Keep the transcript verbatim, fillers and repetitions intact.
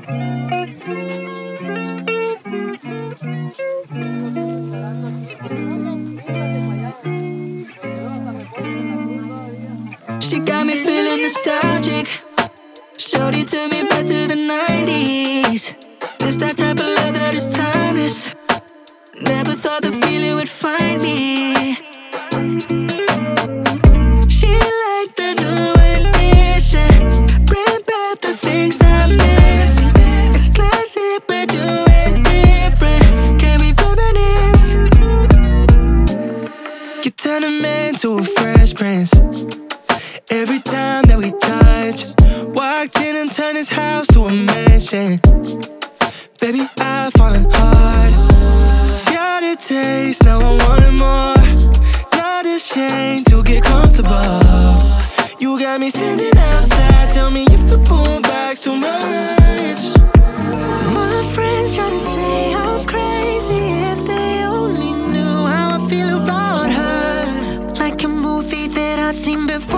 She got me feeling nostalgic. Shorty took me back to the nineties. It's that type of love that is timeless. Never thought the feeling would find me. She liked the new edition. Bring back the things I miss. It's classic but do it different. Can we reminisce? You turn a man to a fresh prince. Every time that we touch, walked in and turned his house to a mansion. Baby, I've fallen hard. Got a taste, now I want it more. Not ashamed to get comfortable. You got me standing outside, tell me if the boombox too much. My friends try to say I'm crazy. If they only knew how I feel about her. Like a movie that I've seen before.